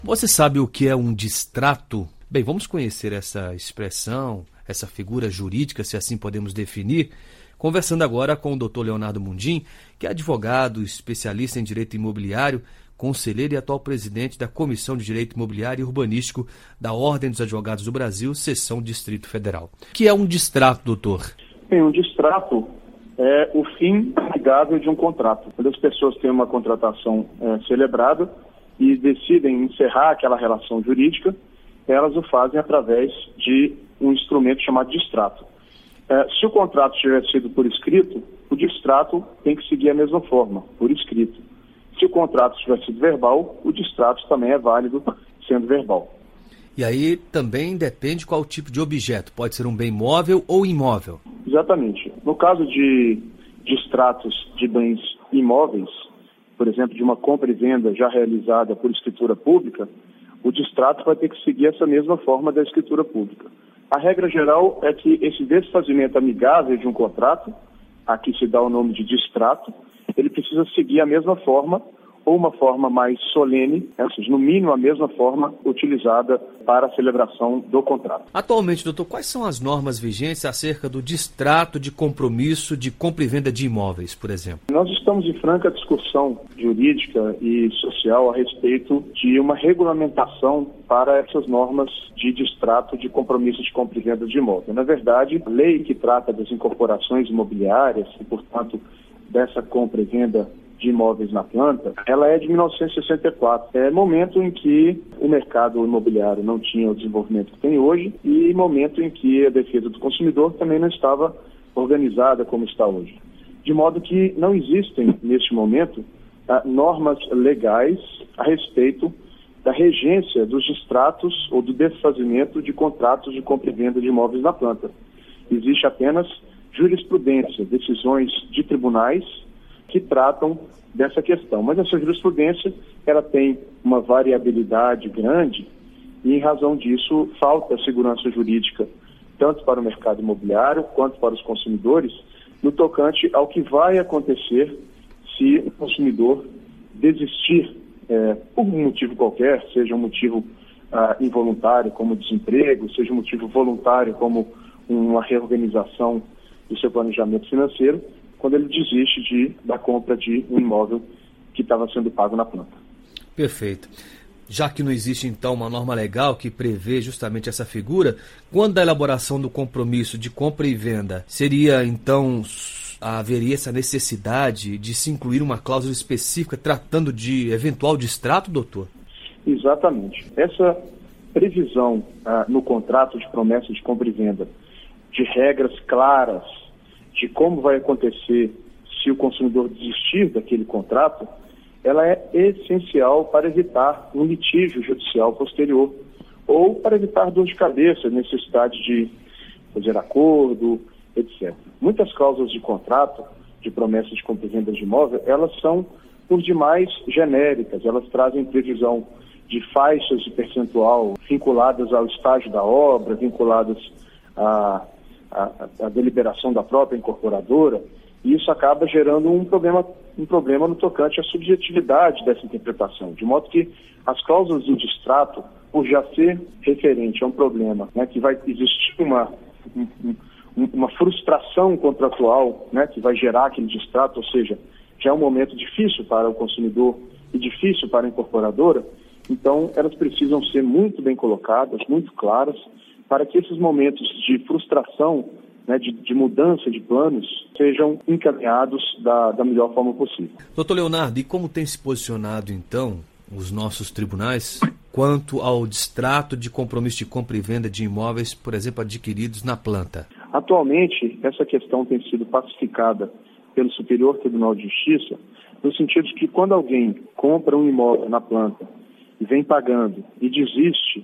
Você sabe o que é um distrato? Bem, vamos conhecer essa expressão, essa figura jurídica, se assim podemos definir, conversando agora com o Dr. Leonardo Mundim, que é advogado, especialista em direito imobiliário, conselheiro e atual presidente da Comissão de Direito Imobiliário e Urbanístico da Ordem dos Advogados do Brasil, seção Distrito Federal. O que é um distrato, doutor? Bem, um distrato é o fim amigável de um contrato. Quando as pessoas têm uma contratação celebrada e decidem encerrar aquela relação jurídica, elas o fazem através de um instrumento chamado distrato. Se o contrato tiver sido por escrito, o distrato tem que seguir a mesma forma, por escrito. Se o contrato tiver sido verbal, o distrato também é válido sendo verbal. E aí também depende qual tipo de objeto, pode ser um bem móvel ou imóvel. Exatamente. No caso de distratos de bens imóveis, por exemplo, de uma compra e venda já realizada por escritura pública, o distrato vai ter que seguir essa mesma forma da escritura pública. A regra geral é que esse desfazimento amigável de um contrato, aqui se dá o nome de distrato, ele precisa seguir a mesma forma ou uma forma mais solene, ou seja, no mínimo a mesma forma utilizada para a celebração do contrato. Atualmente, doutor, quais são as normas vigentes acerca do distrato de compromisso de compra e venda de imóveis, por exemplo? Nós estamos em franca discussão jurídica e social a respeito de uma regulamentação para essas normas de distrato de compromisso de compra e venda de imóvel. Na verdade, a lei que trata das incorporações imobiliárias e, portanto, dessa compra e venda de imóveis na planta, ela é de 1964. É momento em que o mercado imobiliário não tinha o desenvolvimento que tem hoje e momento em que a defesa do consumidor também não estava organizada como está hoje. De modo que não existem, neste momento, normas legais a respeito da regência dos distratos ou do desfazimento de contratos de compra e venda de imóveis na planta. Existe apenas jurisprudência, decisões de tribunais que tratam dessa questão. Mas essa jurisprudência, ela tem uma variabilidade grande e, em razão disso, falta segurança jurídica, tanto para o mercado imobiliário quanto para os consumidores, no tocante ao que vai acontecer se o consumidor desistir, por um motivo qualquer, seja um motivo involuntário, como desemprego, seja um motivo voluntário, como uma reorganização do seu planejamento financeiro, quando ele desiste da compra de um imóvel que estava sendo pago na planta. Perfeito. Já que não existe, então, uma norma legal que prevê justamente essa figura, quando a elaboração do compromisso de compra e venda, seria, então, haveria essa necessidade de se incluir uma cláusula específica tratando de eventual distrato, doutor? Exatamente. Essa previsão no contrato de promessa de compra e venda de regras claras de como vai acontecer se o consumidor desistir daquele contrato, ela é essencial para evitar um litígio judicial posterior ou para evitar dor de cabeça, necessidade de fazer acordo, etc. Muitas cláusulas de contrato, de promessa de compra e venda de imóvel, elas são, por demais, genéricas. Elas trazem previsão de faixas de percentual vinculadas ao estágio da obra, vinculadas a deliberação da própria incorporadora, e isso acaba gerando um problema no tocante à subjetividade dessa interpretação, de modo que as cláusulas do distrato, por já ser referente a um problema, que vai existir uma frustração contratual, que vai gerar aquele distrato, ou seja, já é um momento difícil para o consumidor e difícil para a incorporadora, então elas precisam ser muito bem colocadas, muito claras, para que esses momentos de frustração, de mudança de planos, sejam encaminhados da melhor forma possível. Doutor Leonardo, e como tem se posicionado, então, os nossos tribunais quanto ao distrato de compromisso de compra e venda de imóveis, por exemplo, adquiridos na planta? Atualmente, essa questão tem sido pacificada pelo Superior Tribunal de Justiça, no sentido de que quando alguém compra um imóvel na planta e vem pagando e desiste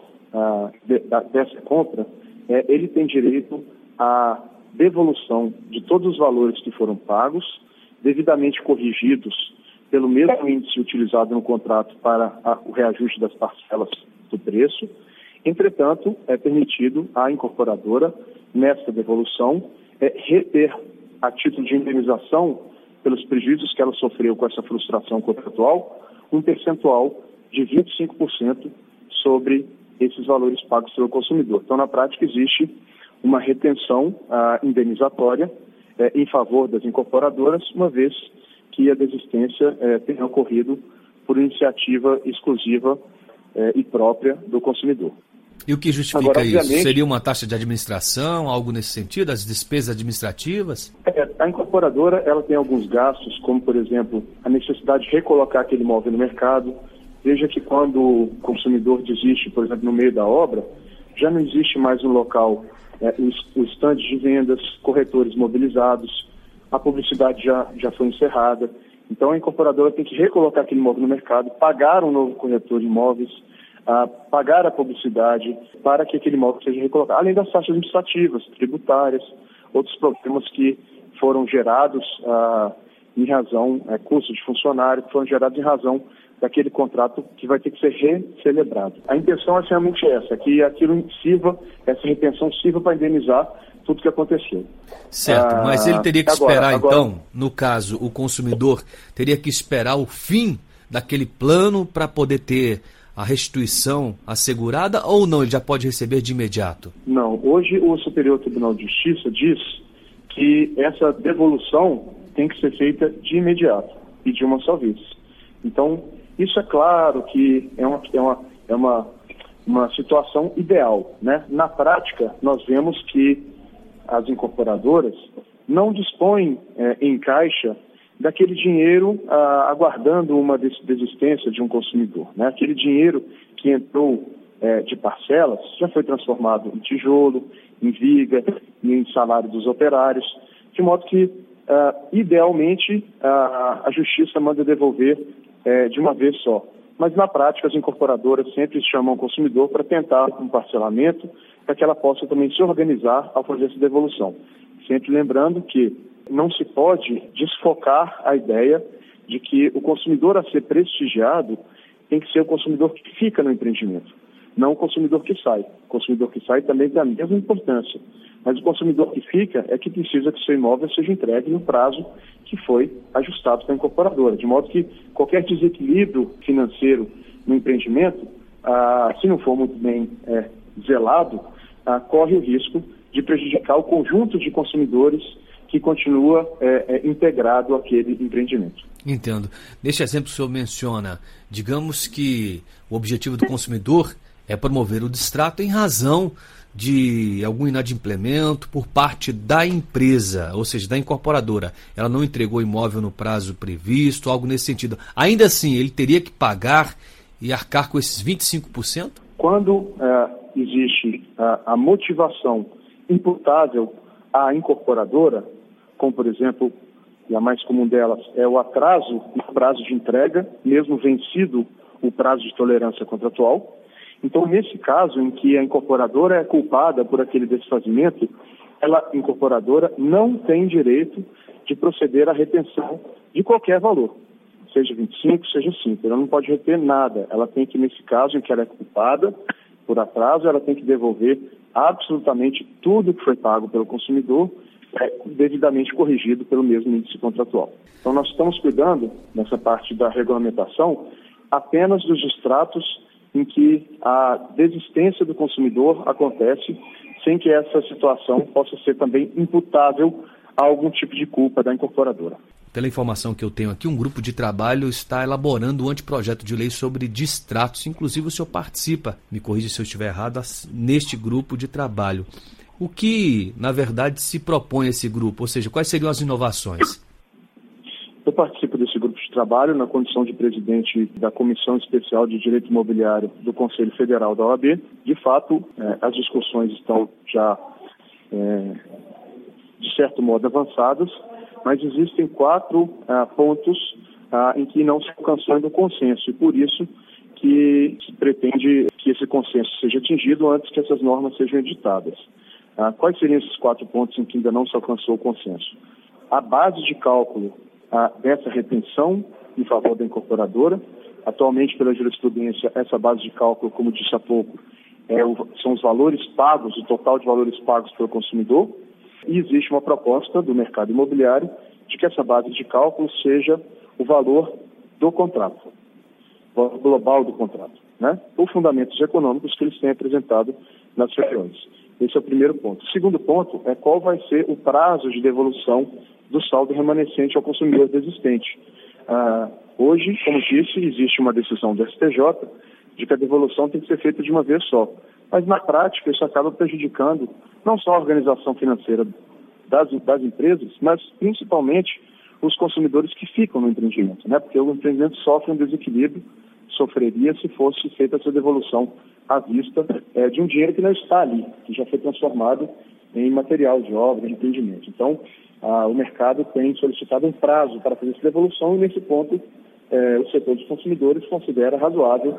dessa compra, ele tem direito à devolução de todos os valores que foram pagos, devidamente corrigidos pelo mesmo índice utilizado no contrato para o reajuste das parcelas do preço. Entretanto, é permitido à incorporadora, nessa devolução, reter, a título de indenização pelos prejuízos que ela sofreu com essa frustração contratual, um percentual de 25% sobre esses valores pagos pelo consumidor. Então, na prática, existe uma retenção indenizatória em favor das incorporadoras, uma vez que a desistência tenha ocorrido por iniciativa exclusiva e própria do consumidor. E o que justifica isso? Seria uma taxa de administração, algo nesse sentido, as despesas administrativas? A incorporadora ela tem alguns gastos, como, por exemplo, a necessidade de recolocar aquele imóvel no mercado. Veja que quando o consumidor desiste, por exemplo, no meio da obra, já não existe mais no local o estande de vendas, corretores mobilizados, a publicidade já foi encerrada. Então, a incorporadora tem que recolocar aquele imóvel no mercado, pagar um novo corretor de imóveis, pagar a publicidade para que aquele imóvel seja recolocado, além das taxas administrativas, tributárias, outros problemas que foram gerados em razão, custos de funcionário, que foram gerados em razão daquele contrato que vai ter que ser recelebrado. A intenção é realmente essa, que aquilo sirva, essa retenção sirva para indenizar tudo que aconteceu. Certo, mas ele teria que esperar, então, no caso, o consumidor teria que esperar o fim daquele plano para poder ter a restituição assegurada ou não? Ele já pode receber de imediato? Não, hoje o Superior Tribunal de Justiça diz que essa devolução tem que ser feita de imediato e de uma só vez. Então, isso é claro que é uma situação ideal, né? Na prática, nós vemos que as incorporadoras não dispõem em caixa daquele dinheiro aguardando uma desistência de um consumidor, né? Aquele dinheiro que entrou de parcelas já foi transformado em tijolo, em viga, em salário dos operários, de modo que, idealmente, a Justiça manda devolver de uma vez só. Mas, na prática, as incorporadoras sempre chamam o consumidor para tentar um parcelamento, para que ela possa também se organizar ao fazer essa devolução. Sempre lembrando que não se pode desfocar a ideia de que o consumidor a ser prestigiado tem que ser o consumidor que fica no empreendimento, não o consumidor que sai. O consumidor que sai também tem a mesma importância, mas o consumidor que fica é que precisa que seu imóvel seja entregue no prazo que foi ajustado pela incorporadora, de modo que qualquer desequilíbrio financeiro no empreendimento, se não for muito bem zelado, corre o risco de prejudicar o conjunto de consumidores que continua integrado àquele empreendimento. Entendo. Neste exemplo que o senhor menciona, digamos que o objetivo do consumidor é promover o distrato em razão de algum inadimplemento por parte da empresa, ou seja, da incorporadora. Ela não entregou o imóvel no prazo previsto, algo nesse sentido. Ainda assim, ele teria que pagar e arcar com esses 25%? Quando existe a motivação imputável à incorporadora, como, por exemplo, e a mais comum delas é o atraso no prazo de entrega, mesmo vencido o prazo de tolerância contratual. Então, nesse caso em que a incorporadora é culpada por aquele desfazimento, a incorporadora não tem direito de proceder à retenção de qualquer valor, seja 25, seja 5. Ela não pode reter nada. Ela tem que, nesse caso em que ela é culpada por atraso, ela tem que devolver absolutamente tudo que foi pago pelo consumidor, devidamente corrigido pelo mesmo índice contratual. Então, nós estamos cuidando, nessa parte da regulamentação, apenas dos distratos em que a desistência do consumidor acontece sem que essa situação possa ser também imputável a algum tipo de culpa da incorporadora. Pela informação que eu tenho aqui, um grupo de trabalho está elaborando um anteprojeto de lei sobre distratos. Inclusive, o senhor participa, me corrija se eu estiver errado, neste grupo de trabalho. O que, na verdade, se propõe esse grupo? Ou seja, quais seriam as inovações? Eu participo desse grupo de trabalho na condição de presidente da Comissão Especial de Direito Imobiliário do Conselho Federal da OAB. De fato, as discussões estão já, de certo modo, avançadas, mas existem 4 pontos em que não se alcançou ainda o consenso, e por isso que se pretende que esse consenso seja atingido antes que essas normas sejam editadas. Quais seriam esses 4 pontos em que ainda não se alcançou o consenso? A base de cálculo dessa retenção em favor da incorporadora. Atualmente, pela jurisprudência, essa base de cálculo, como disse há pouco, são os valores pagos, o total de valores pagos pelo consumidor, e existe uma proposta do mercado imobiliário de que essa base de cálculo seja o valor do contrato. valor global do contrato, né? Ou fundamentos econômicos que eles têm apresentado nas reuniões. Esse é o primeiro ponto. O segundo ponto é qual vai ser o prazo de devolução do saldo remanescente ao consumidor desistente. Hoje, como disse, existe uma decisão do STJ de que a devolução tem que ser feita de uma vez só. Mas, na prática, isso acaba prejudicando não só a organização financeira das empresas, mas principalmente os consumidores que ficam no empreendimento, né? Porque o empreendimento sofre um desequilíbrio, sofreria se fosse feita essa devolução à vista de um dinheiro que não está ali, que já foi transformado em material de obra, de empreendimento. Então, o mercado tem solicitado um prazo para fazer essa devolução e, nesse ponto, o setor dos consumidores considera razoável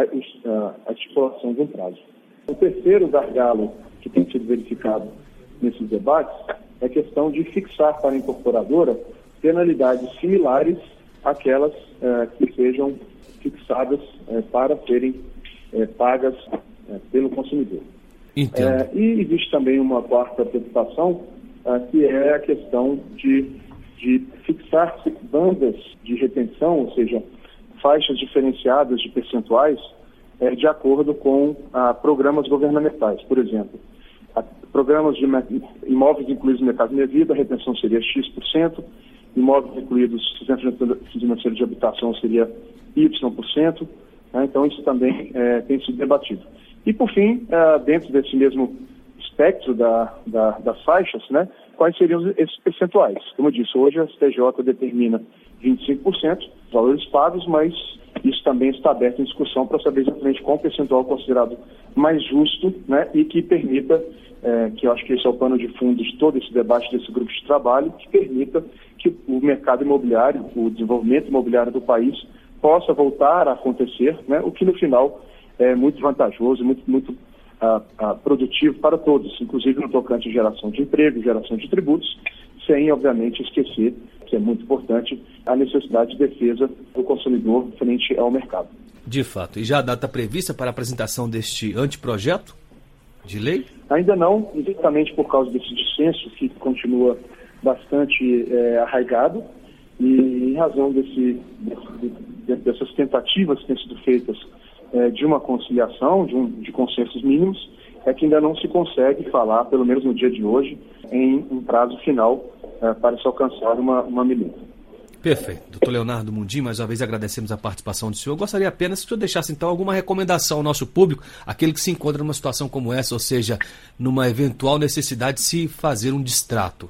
a estipulação de um prazo. O terceiro gargalo que tem sido verificado nesses debates é a questão de fixar para a incorporadora penalidades similares àquelas que sejam fixadas para serem pagas pelo consumidor. Entendo. E existe também uma quarta preocupação, que é a questão de fixar bandas de retenção, ou seja, faixas diferenciadas de percentuais de acordo com programas governamentais. Por exemplo, programas de imóveis incluídos no Mercado Minha Vida, a retenção seria X%, imóveis incluídos no Sistema Financeiro de Habitação seria Y%, né? Então isso também tem sido debatido. E por fim, dentro desse mesmo espectro das faixas, né, quais seriam esses percentuais? Como eu disse, hoje a STJ determina 25% dos valores pagos, mas isso também está aberto em discussão para saber exatamente qual percentual considerado mais justo, né, e que permita, que eu acho que esse é o pano de fundo de todo esse debate desse grupo de trabalho, que permita que o mercado imobiliário, o desenvolvimento imobiliário do país possa voltar a acontecer, né, o que no final é muito vantajoso, muito produtivo para todos, inclusive no tocante à geração de emprego, geração de tributos, sem, obviamente, esquecer, que é muito importante, a necessidade de defesa do consumidor frente ao mercado. De fato. E já a data prevista para a apresentação deste anteprojeto de lei? Ainda não, exatamente por causa desse dissenso que continua bastante arraigado e em razão dessas tentativas que têm sido feitas de uma conciliação, de consensos mínimos, é que ainda não se consegue falar, pelo menos no dia de hoje, em um prazo final para se alcançar uma medida. Perfeito. Doutor Leonardo Mundim, mais uma vez agradecemos a participação do senhor. Eu gostaria apenas que o senhor deixasse então alguma recomendação ao nosso público, aquele que se encontra numa situação como essa, ou seja, numa eventual necessidade de se fazer um distrato.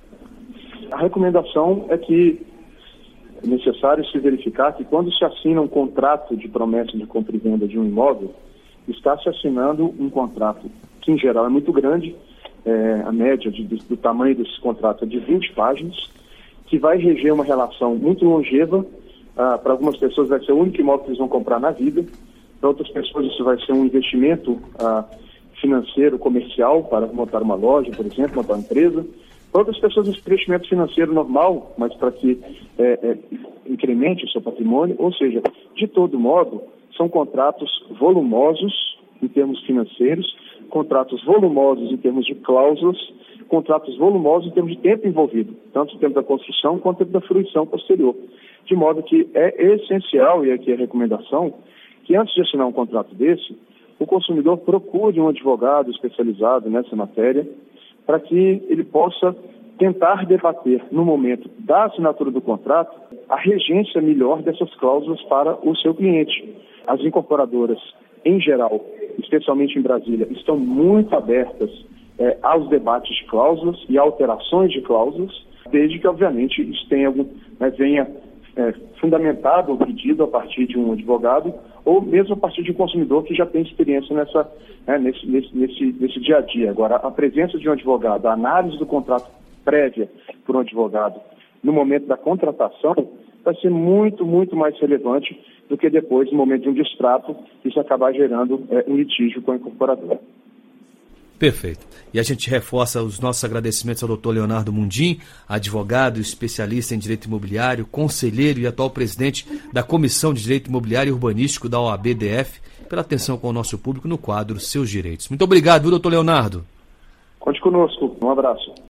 A recomendação é que é necessário se verificar que quando se assina um contrato de promessa de compra e venda de um imóvel, está se assinando um contrato que, em geral, é muito grande, a média do tamanho desse contrato é de 20 páginas, que vai reger uma relação muito longeva. Para algumas pessoas vai ser o único imóvel que eles vão comprar na vida, para outras pessoas isso vai ser um investimento financeiro, comercial, para montar uma loja, por exemplo, montar uma empresa. Para outras pessoas, esse investimento financeiro normal, mas para que incremente o seu patrimônio. Ou seja, de todo modo, são contratos volumosos em termos financeiros, contratos volumosos em termos de cláusulas, contratos volumosos em termos de tempo envolvido, tanto o tempo da construção quanto o tempo da fruição posterior. De modo que é essencial, e aqui é a recomendação, que antes de assinar um contrato desse, o consumidor procure um advogado especializado nessa matéria, para que ele possa tentar debater, no momento da assinatura do contrato, a regência melhor dessas cláusulas para o seu cliente. As incorporadoras, em geral, especialmente em Brasília, estão muito abertas aos debates de cláusulas e alterações de cláusulas, desde que, obviamente, isso venha fundamentado o pedido a partir de um advogado ou mesmo a partir de um consumidor que já tem experiência nesse dia a dia. Agora, a presença de um advogado, a análise do contrato prévia por um advogado no momento da contratação vai ser muito, muito mais relevante do que depois, no momento de um distrato, isso acabar gerando um litígio com a incorporadora. Perfeito. E a gente reforça os nossos agradecimentos ao Dr. Leonardo Mundim, advogado, especialista em direito imobiliário, conselheiro e atual presidente da Comissão de Direito Imobiliário e Urbanístico da OAB-DF, pela atenção com o nosso público no quadro Seus Direitos. Muito obrigado, Dr. Leonardo. Conte conosco. Um abraço.